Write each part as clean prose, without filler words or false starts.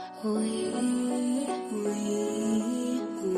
Oui, oui,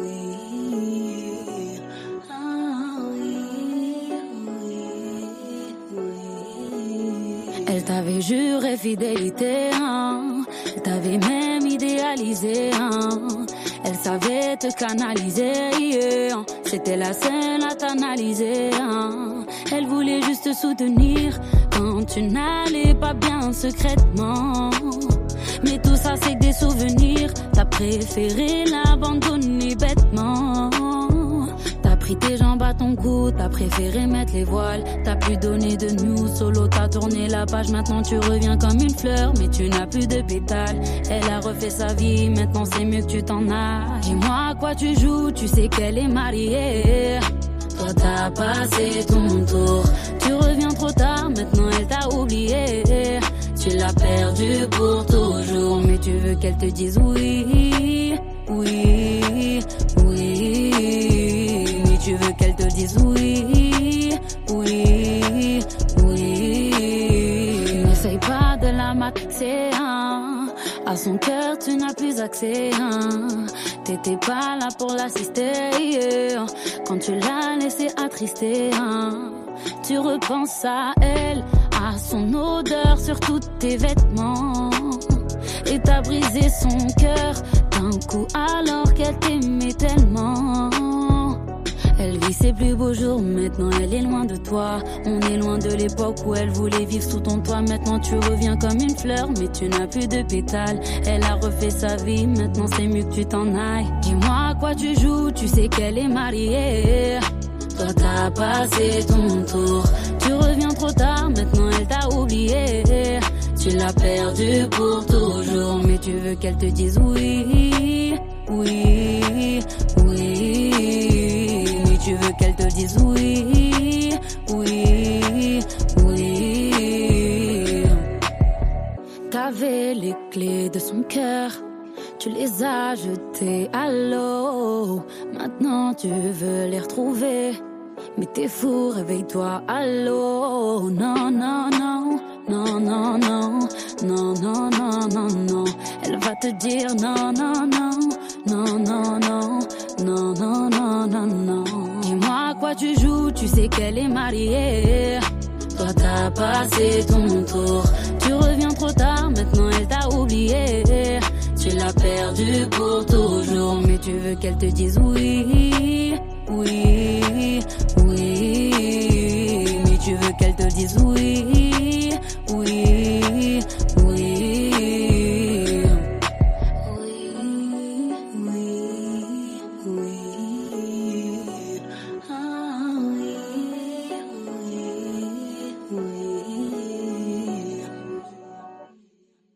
oui. Ah oui, oui, oui. Elle t'avait juré fidélité, hein. Elle t'avait même idéalisé, hein. Elle savait te canaliser, yeah. C'était la seule à t'analyser, hein. Elle voulait juste te soutenir quand tu n'allais pas bien secrètement. Mais tout ça c'est que des souvenirs. T'as préféré l'abandonner bêtement. T'as pris tes jambes à ton cou, t'as préféré mettre les voiles. T'as plus donné de nous, solo t'as tourné la page. Maintenant tu reviens comme une fleur, mais tu n'as plus de pétales. Elle a refait sa vie, maintenant c'est mieux que tu t'en ailles. Dis-moi à quoi tu joues, tu sais qu'elle est mariée. Toi t'as passé ton tour, tu reviens trop tard, maintenant elle t'a oublié. Tu l'as perdue pour toujours, mais tu veux qu'elle te dise oui, oui, oui. Mais tu veux qu'elle te dise oui, oui, oui. N'essaye pas de la matrixer, hein. À son cœur tu n'as plus accès, hein. T'étais pas là pour l'assister, yeah. Quand tu l'as laissé attristé, hein. Tu repenses à elle, à son odeur sur tous tes vêtements. Et t'as brisé son cœur d'un coup alors qu'elle t'aimait tellement. Elle vit ses plus beaux jours, maintenant elle est loin de toi. On est loin de l'époque où elle voulait vivre sous ton toit. Maintenant tu reviens comme une fleur, mais tu n'as plus de pétales. Elle a refait sa vie, maintenant c'est mieux que tu t'en ailles. Dis-moi à quoi tu joues, tu sais qu'elle est mariée. Toi t'as passé ton tour, tu reviens trop tard, maintenant elle t'a oublié. Tu l'as perdue pour toujours, mais tu veux qu'elle te dise oui, oui, oui. Mais tu veux qu'elle te dise oui, oui, oui. T'avais les clés de son cœur, tu les as jetées à l'eau. Maintenant tu veux les retrouver, mais t'es fou, réveille-toi, allô. Non, non, non, non, non, non, non, non, non, non, non. Elle va te dire non, non, non, non, non, non, non, non, non, non, non. Dis-moi à quoi tu joues, tu sais qu'elle est mariée. Toi t'as passé ton tour, tu reviens trop tard, maintenant elle t'a oublié. Tu l'as perdue pour toujours, mais tu veux qu'elle te dise oui, oui, oui. Mais tu veux qu'elle te dise oui,